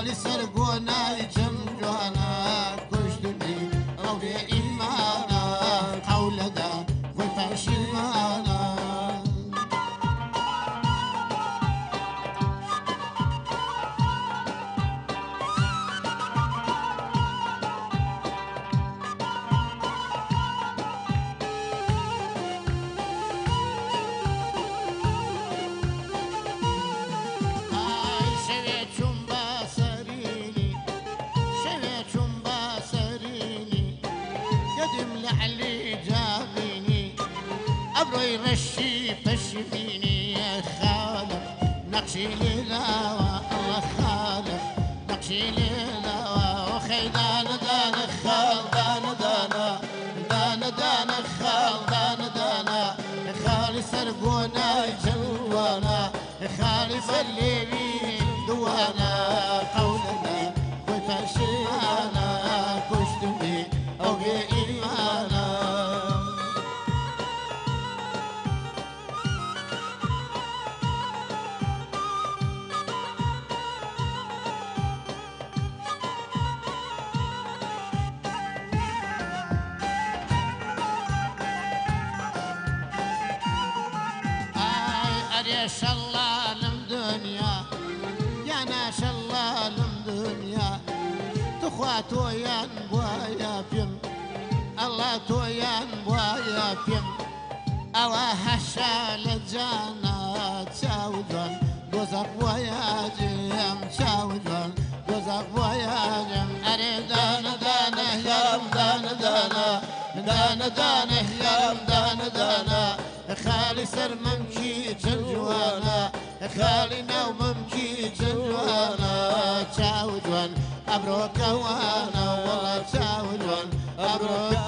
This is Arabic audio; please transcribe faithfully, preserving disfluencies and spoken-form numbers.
خالي سرقونا يجمجونا كشتني أولي إيمانا حول ذا وفاش المانا يمشي بشفيني يا خالق نقشي للاوى الله خالق نقشي للاوى وخيدان دان خال دان دانا دان دان خال دان دانا خالي سرقونا جوانا خالي فليبي دوانا قولنا وفاشيانا كشتمي او ايمانا يا شلال دنيا يا ناس شلال دنيا تخواتو يا بوايا فيم الله تو يا بوايا فيم الله هشال جانا تشاوجون دوزق ويا جيم تشاوجون دوزق ويا جيم أريد دانا دانا يا دانا دانا دانا دانا يا دانا دانا خالي سر ممشي جنجوانا خالي ناو ممشي جنجوانا تشاودوان أبروك وانا والله تشاودوان أبروك